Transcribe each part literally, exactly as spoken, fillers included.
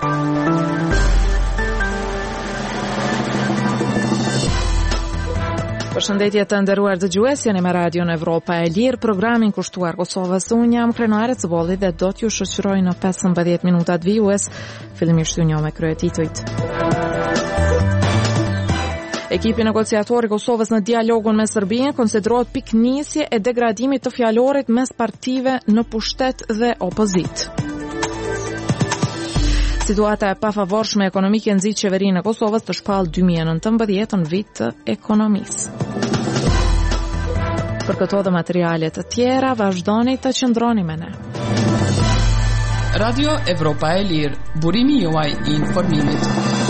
Përshëndetje të nderuar dëgjues, jeni me Radion Evropa e Lirë, programin kushtuar Kosovës. Unë jam krenuare Cëbolli dhe do t'ju shoqëroj në pesëmbëdhjetë minutat vijues. Fillimisht ju njoh me kryetitujt. Ekipi negociator i Kosovës në dialogun me Serbinë konsiderohet piknisje e degradimit të fjalorit mes partive në pushtet dhe opozit. Situata e pafavorshme ekonomike nxit qeverinë e Kosovës të shpallë dy mijë e nëntëmbëdhjetë në vit të ekonomisë. Për këto dhe materiale të tjera, vazhdoni të qëndroni me ne. Radio Evropa e Lirë, burimi juaj i informimit.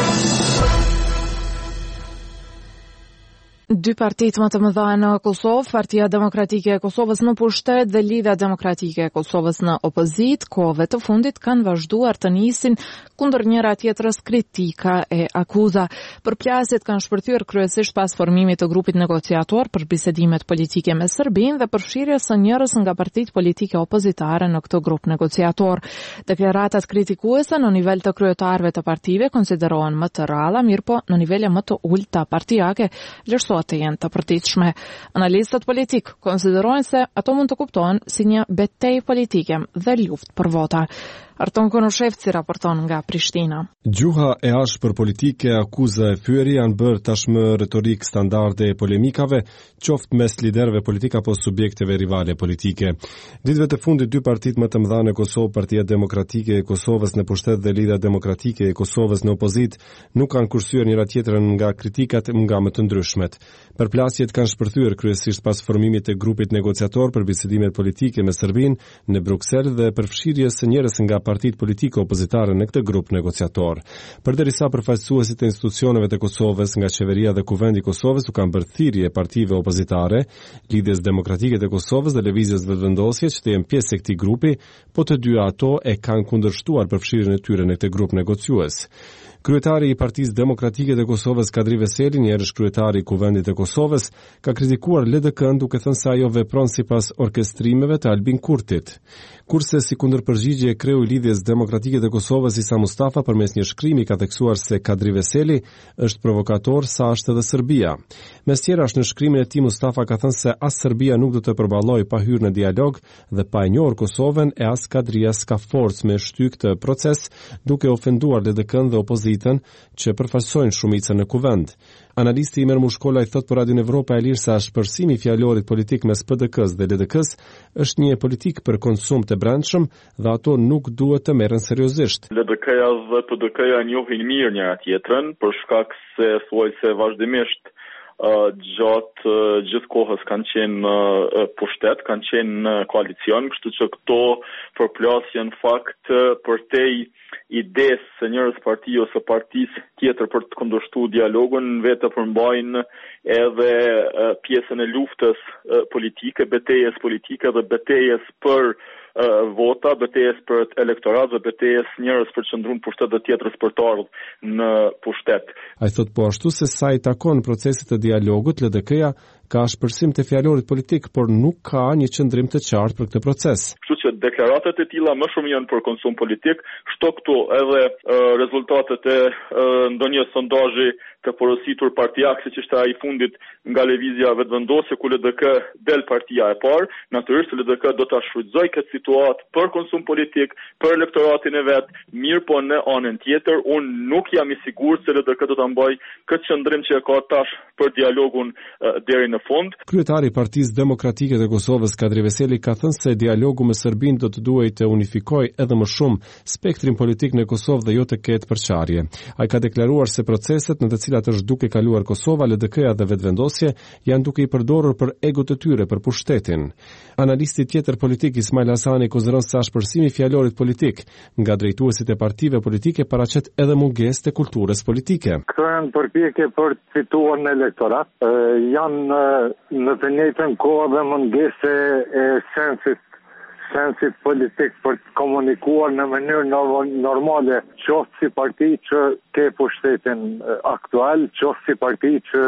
Dy partitë më të mëdha në Kosovë, Partia Demokratike e Kosovës në pushtet dhe Lidhja Demokratike e Kosovës në opozit, kohëve të fundit kanë vazhduar të nisin kundër njëra tjetrës kritika e akuza. Përplasjet kanë shpërthyer kryesisht pas formimit të grupit negociator për bisedimet politike me Serbinë dhe përfshirjes së njërës nga partitë politike opozitare në këtë grup negociator. Deklaratat kritikuese në nivel të kryetarëve të partive konsiderohen më të rralla, mirëpo në nivele më të ulta partijake, vlerësohet të jenë të përditshme. Analistët politik konsiderojnë se ato mund të kuptohen si një betejë politike dhe luftë për vota. Arton Konoshevci raporton nga Prishtina. Gjuha e ashpër politike, akuza e fyeri janë bërë tashmë retorik standarde e polemikave, qoftë mes liderëve politik apo subjekteve rivale politike. Ditëve të fundit dy partitë më të mëdha në Kosovë, Partia Demokratike e Kosovës në pushtet dhe Lidhja Demokratike e Kosovës në opozit, nuk kanë kursyer njëra tjetrën nga kritikat nga më të ndryshmet. Përplasjet kanë shpërthyer kryesisht pas formimit të grupit negociator për bisedimet politike me Serbinë në Bruksel dhe përfshirjes së njerëz nga partitë politike opozitare në këtë grup negociator. Përderisa përfaqësuesit e institucioneve të Kosovës nga qeveria dhe kuvendi i Kosovës u kanë bërë thirrje partive opozitare, Lidhjes Demokratike të Kosovës dhe Lëvizjes Vetëvendosje që të jenë pjesë e këtij grupi, po të dy ato e kanë kundërshtuar përfshirjen e tyre në këtë grup negociues. Kryetari i Partisë Demokratike të Kosovës Kadri Veseli, njerësh kryetari i Kuvendit të Kosovës, ka kritikuar L D K-n duke thënë se ajo vepron sipas orkestrimeve të Albin Kurtit. Kurse si kundërpërgjigje kreu i Lidhjes Demokratike të Kosovës Isa Mustafa përmes një shkrimi ka theksuar se Kadri Veseli është provokator sa është edhe Serbia. Mes tjerash në shkrimin e tij Mustafa ka thënë se as Serbia nuk do të përballojë pa hyrë në dialog dhe pa e njohur Kosovën e as Kadria s'ka forcë me shty këtë proces, duke ofenduar L D K-n dhe opozitën që përfaqësojnë shumicën në kuvend. Analisti Imer Mushkola i thot për Radion Evropa e Lirë se shpërsimi i fjalorit politik mes P D K-s dhe L D K-s është një politik për konsum të brendshëm dhe ato nuk duhet të merren seriozisht. L D K-ja dhe P D K-ja njohin mirë njëra tjetrën për shkak se thuajse vazhdimisht Uh, gjatë uh, gjithë kohës kanë qenë uh, pushtet, kanë qenë në uh, koalicion, kështu që këto përplasje në fakt uh, përtej idesë se njërës parti ose partisë tjetër për të kundërshtuar dialogun vetë përmbajnë edhe uh, pjesën e luftës uh, politike, betejës politike dhe betejës për uh, vota, betejës për elektorat dhe betejës njërës për qëndrun pushtet dhe tjetërës për të ardhur në pushtet. A i thot po ashtu se sa i takon procesit të dialogut, L D K-ja ka shpërsim të fjalorit politik, por nuk ka një qëndrim të qartë për këtë proces. Kështu që deklaratat e tilla më shumë janë për konsum politik, shto këtu edhe uh, rezultatet e uh, ndonjë sondazhi të porositur partijak, siç ishte ai fundit nga Lëvizja Vetëvendosje ku L D K del partia e parë, natyrisht L D K do ta shfrytëzoj këtë situatë për konsum politik, për elektoratin e vet, mirë po në anën tjetër unë nuk jam i sigurt se L D K do ta mbajë këtë qëndrim që e ka tash për dialogun uh, deri në fund. Kryetari i Partisë Demokratike të Kosovës Kadri Veseli ka thënë se dialogu me Serbinë do të duhej të unifikojë edhe më shumë spektrin politik në Kosovë dhe jo të ketë përçarje. Ai ka deklaruar se proceset në të cilat është duke kaluar Kosova, L D K-ja dhe Vetëvendosje janë duke i përdorur për egot të tyre për pushtetin. Analisti tjetër politik Ismail Hasani konsideron se shpërsimi i fjalorit politik nga drejtuesit e partive politike paraqet edhe mungesë të kulturës politike. Këto janë përpjekje për të fituar në elektorat, e, janë në të njëjtën kohë dhe mungesë e sensit sensit politik për të komunikuar në mënyrë normale, qoftë si parti që ke pushtetin aktual, qoftë si parti që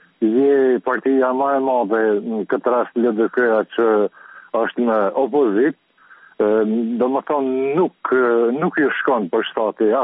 je partia më e madhe, në këtë rast L D K-ja që është në opozit, do më thonë nuk, nuk ju shkon për shtati as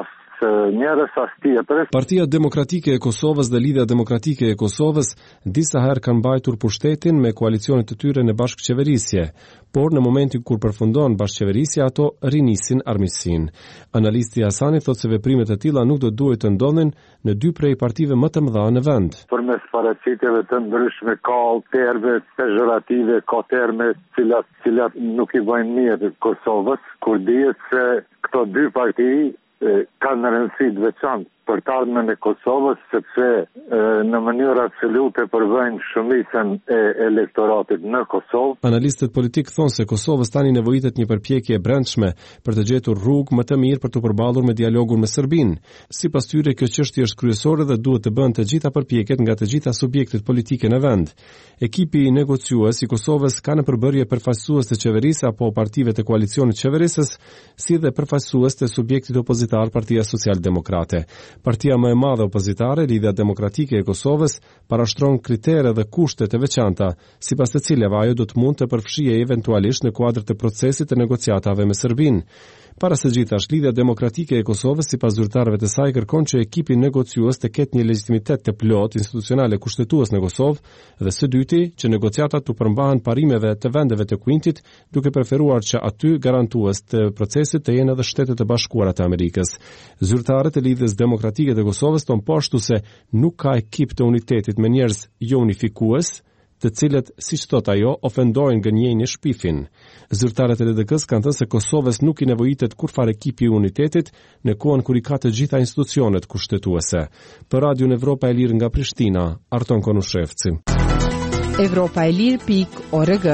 njerëz as tjetrës. Partia Demokratike e Kosovës dhe Lidhja Demokratike e Kosovës disa herë kanë mbajtur pushtetin me koalicionet e tyre në bashkëqeverisje, por në momentin kur përfundon bashkëqeverisja ato rinisin armiqsinë. Analisti Hasani thotë se veprimet e tilla nuk do duhet të ndodhin në dy prej partive më të mëdha në vend. Përmes paraqitjeve të ndryshme ka terme pejorative, ka terme cilat cilat nuk i bëjnë mirë Kosovës, kur dihet se këto dy parti e, kanë rëndësi të veçantë për të ardhmen e Kosovës, sepse e, në mënyrë absolute përvojnë shumicën e elektoratit në Kosovë. Analistët politik thonë se Kosovës tani nevojitet një përpjekje e brendshme për të gjetur rrugë më të mirë për të përballur me dialogun me Serbinë. Sipas tyre, kjo çështje është kryesore dhe duhet të bëhen të gjitha përpjekjet nga të gjitha subjektet politike në vend. Ekipi negociues i Kosovës ka në përbërje përfaqësues të qeverisë apo partive të koalicionit qeverisës, si dhe përfaqësues të subjektit opozitar Partia Social-Demokrate. Partia më e madhe opozitare, Lidhja Demokratike e Kosovës, parashtron kritere dhe kushte të veçanta, sipas të cilave ajo do të mund të përfshijë eventualisht në kuadër të procesit të negociatave me Serbinë. Para së gjithashtë, Lidhja Demokratike e Kosovës, sipas zyrtarëve të saj, kërkon që ekipi negociues të ketë një legjitimitet të plot institucional e kushtetues në Kosovë dhe së dyti që negociatat të përmbahen parimeve të vendeve të Kuintit, duke preferuar që aty garantues të procesit të jenë edhe Shtetet e Bashkuara të Amerikës. Zyrtarët e Lidhjes Demokratike të Kosovës tonë po ashtu se nuk ka ekip të unitetit me njerëz jo unifikues, të cilët, siç thot ajo, ofendojnë gënjejnë shpifin. Zyrtarët e L D K-s kanë thënë se Kosovës nuk i nevojitet kurfar ekipi i unitetit në kohën kur i ka të gjitha institucionet kushtetuese. Për Radion Evropa e Lirë nga Prishtina, Arton Konushevci. Evropa e Lirë pikë org.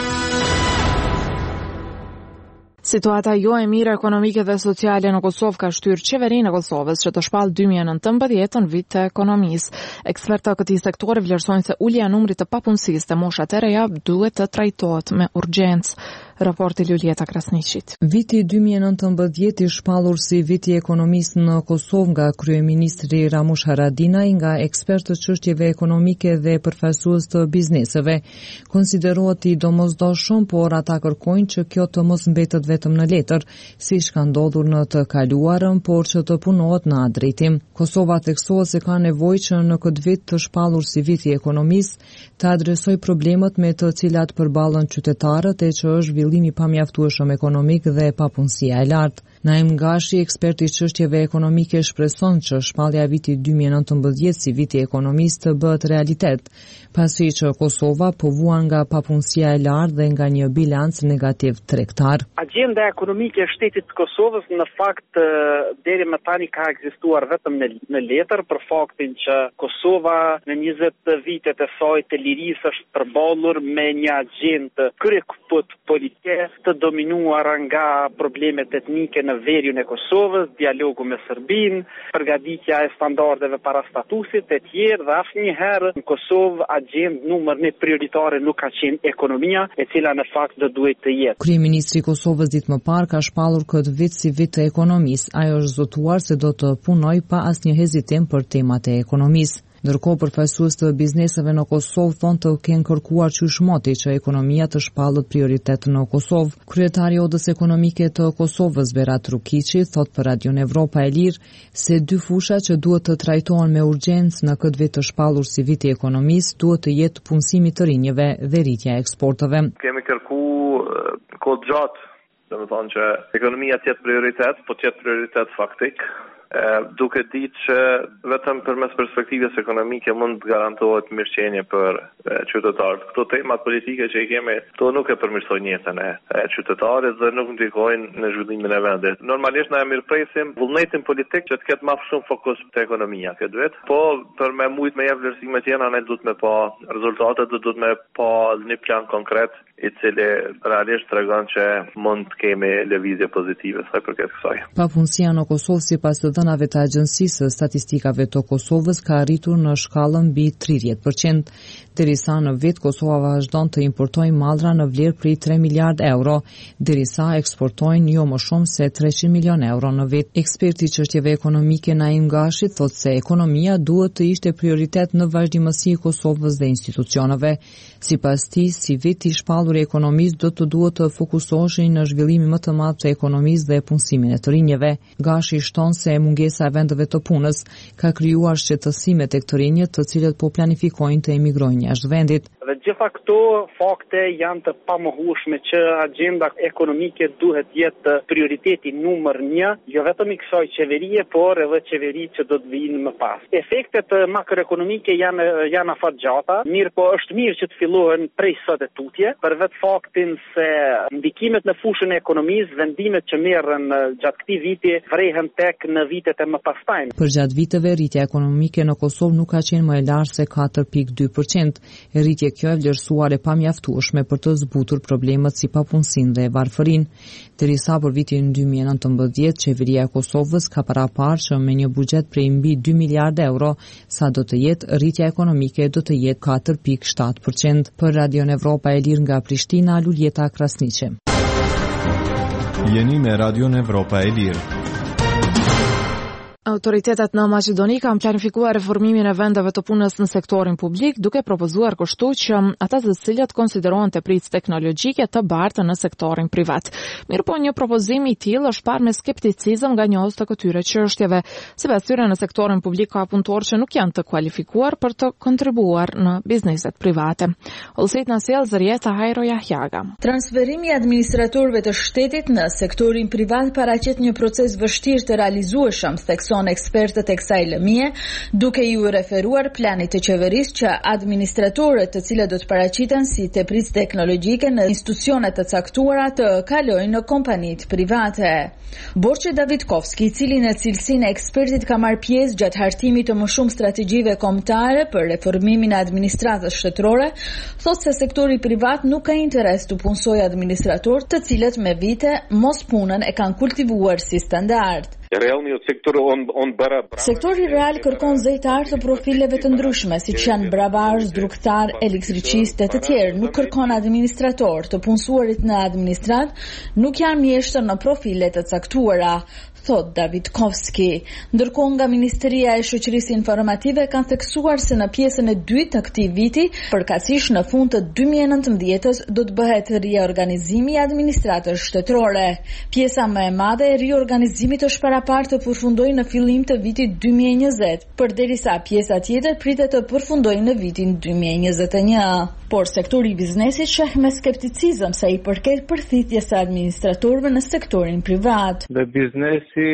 Situata jo e mirë ekonomike dhe sociale në Kosovë ka shtyrë qeverinë e Kosovës që të shpallë dy mijë e nëntëmbëdhjetë në vit të ekonomisë. Ekspertë të këtij sektori vlerësojnë se ulja e numrit të papunësisë të moshat e reja duhet të trajtohet me urgjencë. Raporti Lulieta Krasniqit. Viti dy mijë e nëntëmbëdhjetë i shpallur si viti i ekonomisë në Kosovë nga kryeministri Ramush Haradinaj, nga ekspertë të çështjeve ekonomike dhe përfaqësues të bizneseve. Konsiderohet i domosdoshëm, por ata kërkojnë që kjo të mos mbetet vetëm në letër, siç ka ndodhur në të kaluarën, por që të punohet në atë drejtim. Kosova theksohet se ka nevojë që në këtë vit të shpallur si viti i ekonomisë të adresoj problemet me të cilat përballen qytetarët e që është zhvillimi pamjaftueshëm ekonomik dhe papunësia e lartë. Naim Gashi, ekspert i çështjeve ekonomike, shpreson që shpallja e vitit dy mijë e nëntëmbëdhjetë si viti i ekonomisë të bëhet realitet, pasi që Kosova po vuan nga papunësia e lartë dhe nga një bilanc negativ tregtar. Agjenda ekonomike e shtetit të Kosovës në fakt deri më tani ka ekzistuar vetëm në, në letër, për faktin që Kosova në njëzet vitet e saj të lirisë është përballur me një agjendë kryekuput politike të dominuar nga problemet etnike në veriun e Kosovës, dialogu me Serbinë, përgatitja e standardeve parastatusit e tjerë, dhe asnjëherë në Kosovë agjendë numër një prioritare nuk ka qenë ekonomia, e cila në fakt do duhet të jetë. Kryeministri i Kosovës ditë më parë ka shpallur këtë vit si vit të ekonomisë. Ajo është zotuar se do të punojë pa asnjë hezitim për temat e ekonomisë. Ndërkohë, përfaqësues të bizneseve në Kosovë thonë të kenë kërkuar qyshmoti që ekonomia të shpallët prioritet në Kosovë. Kryetari i Odës Ekonomike të Kosovës, Berat Rukiqi, thot për Radion Evropa e Lirë se dy fusha që duhet të trajtohen me urgjencë në këtë vit të shpallur si viti i ekonomisë duhet të jetë punësimi të rinjve dhe rritja e eksporteve. Kemi kërkuar kohë gjatë, domethënë që ekonomia të jetë prioritet, po të jetë prioritet faktik. Uh, duke ditë që vetëm përmes perspektivës ekonomike mund të garantohet mirëqenie për uh, qytetarët. Këto temat politike që i kemi, to nuk e përmirësojnë jetën e uh, qytetarëve dhe nuk ndikojnë në zhvillimin e vendit. Normalisht na e mirëpresim vullnetin politik që të ketë më shumë fokus te ekonomia këtë vit, po për me mujt me jep vlerësime tjera ne duhet me pa rezultatet, duhet me pa një plan konkret i cili realisht tregon që mund të kemi lëvizje pozitive sa i përket kësaj. Papunësia në Kosovë sipas të dhënave të Agjencisë së Statistikave të Kosovës ka arritur në shkallën mbi tridhjetë përqind, derisa në vit Kosova vazhdon të importojë mallra në vlerë prej tre miliardë euro, derisa eksportojnë jo më shumë se treqind milion euro në vit. Eksperti i çështjeve ekonomike Naim Gashi thotë se ekonomia duhet të ishte prioritet në vazhdimësi i Kosovës dhe institucioneve. Sipas tij, si vit i shpallur i ekonomisë do të duhet të fokusoheshin në zhvillimin më të madh të ekonomisë dhe punësimin e të rinjve. Gashi shton se mungesa e vendeve të punës ka krijuar shqetësime tek të rinjët, të cilët po planifikojnë të emigrojnë jashtë vendit. Dhe gjitha këto fakte janë të pamohueshme që agenda ekonomike duhet jetë prioriteti numër një, jo vetëm i kësaj qeverie, por edhe qeveritë që do të vinë më pas. Efektet makroekonomike janë janë afatgjata, mirë po është mirë që të fillohen prej sot e tutje, për vetë faktin se ndikimet në fushën e ekonomisë, vendimet që merren gjatë këtij viti vrehen tek në vitet e mëpastajme. Për gjatë viteve rritja ekonomike në Kosovë nuk ka qenë më e lartë se katër pikë dy përqind. Rritje kjo e vlerësuar e pamjaftueshme për të zbutur problemet si papunësinë dhe varfërinë. Derisa për vitin dy mijë e nëntëmbëdhjetë, qeveria e Kosovës ka paraparë që me një buxhet prej mbi dy miliardë euro, sa do të jetë rritja ekonomike do të jetë katër pikë shtatë përqind. Për Radion Evropa e Lirë nga Prishtina, Luljeta Krasniqi. Jeni me Radion Evropa e Lirë. Autoritetet në Maqedoni kanë planifikuar reformimin e vendeve të punës në sektorin publik, duke propozuar kështu që ata të cilët konsiderohen të pritës teknologjike të bartë në sektorin privat. Mirë po një propozim i tillë është parë me skepticizëm nga njohës të këtyre çështjeve. Sipas tyre në sektorin publik ka punëtorë që nuk janë të kualifikuar për të kontribuar në bizneset private. Ulsit na sjell Zërieta Hajro Jahjaga. Transferimi i administratorëve të shtetit në sektorin privat paraqet një proces vështirë të realizueshëm, thekson ekspertët e kësaj lëmie, duke ju referuar planit të qeverisë që administratorët të cilët do të paraqiten si teprisë teknologjike në institucione të caktuara të kalojnë në kompanitë private. Borçe Davidkovski, i cili në cilësinë e ekspertit ka marrë pjesë gjatë hartimit të më shumë strategjive kombëtare për reformimin e administratës shtetërore, thotë se sektori privat nuk ka interes të punësojë administratorë të cilët me vite mos punën e kanë kultivuar si standard. Sektori real kërkon zejtar të profileve të ndryshme, siç janë bravar, drugtar, elektricistë e të tjerë. Nuk kërkon administrator, të punësuarit në administrat nuk janë mjeshtër në profile të caktuara, thot Davidkovski. Ndërkohë nga Ministeria e Shoqërisë Informative kanë theksuar se në pjesën e dytë të këtij viti, përkatësisht në fund të dy mijë e nëntëmbëdhjetës, do të bëhet riorganizimi i administratës shtetërore. Pjesa më e madhe e riorganizimit është paraparë të përfundojë në fillim të vitit dy mijë e njëzet, përderisa pjesa tjetër pritet të përfundojë në vitin dy mijë e njëzet e një. Por sektori i biznesit sheh me skepticizëm sa i përket përthithjes së administratorëve në sektorin privat. Dhe biznesi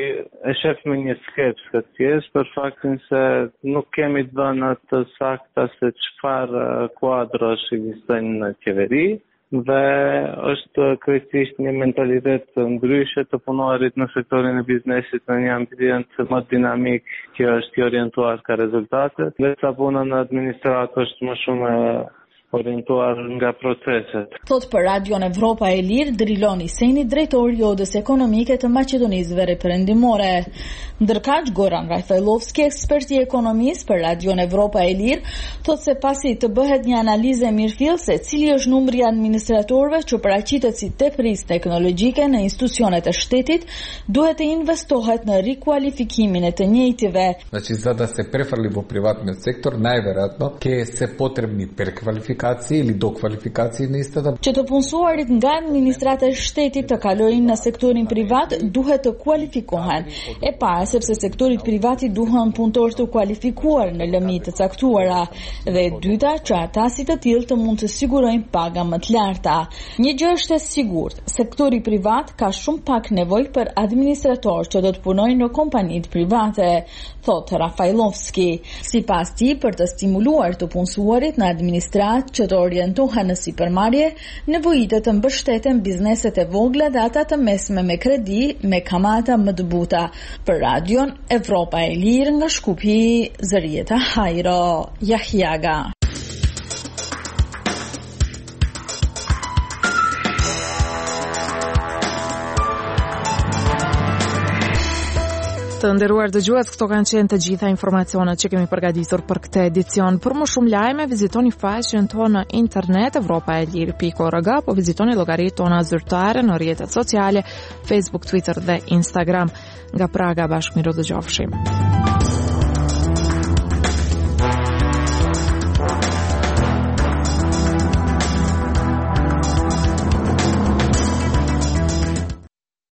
e shef me një skepsë këtë pjesë për faktin se nuk kemi dhëna të sakta se çfarë kuadrosh ekzistojnë në qeveri dhe është krejtësisht një mentalitet ndryshe të punuarit në sektorin e biznesit në një ambient më dinamik që është i orientuar ka rezultate, dhe sa puna në administratë është më shumë orientuar nga proceset. Thot për Radion Evropa e Lirë, Drilon Iseni, drejtori i Odës Ekonomike të Maqedonisë Perëndimore. Ndërkaq Goran Rajfajlovski, ekspert i ekonomisë për Radion Evropa e Lirë, thot se pasi të bëhet një analizë mirëfillëse cili është numri i administratorëve që paraqitet si teprisë teknologjike në institucionet e shtetit, duhet të investohet në rikualifikimin e të njëjtive. Значи, за да се префрли во приватниот сектор, најверојатно ќе се потребни перквалификации ili do kvalifikacije në istata. Që të punësuarit nga administrata e shtetit të kalojnë në sektorin privat duhet të kualifikohen. E para sepse sektori privati duhen punëtor të kualifikuar në lëmi të caktuara dhe e dyta që ata si të tillë të mund të sigurojnë paga më të larta. Një gjë është e sigurt, sektori privat ka shumë pak nevojë për administrator që do të punojnë në kompanitë private, thot Rafajlovski. Sipas tij, për të stimuluar të punësuarit në administrat që të orientohen në sipërmarrje, nevojitet të mbështeten bizneset e vogla dhe ata të mesme me kredi me kamata më të buta. Për Radion Evropa e Lirë nga Shkupi, Zërieta Hajro Jahjaga. Të nderuar dëgjues, këto kanë qenë të gjitha informacionet që kemi përgatitur për këtë edicion. Për më shumë lajme, vizitoni faqen tonë në internet evropa e lirë pikë org, po vizitoni llogaritë tona zyrtare në rrjetet sociale, Facebook, Twitter dhe Instagram. Nga Praga, bashkë miru dëgjofshim.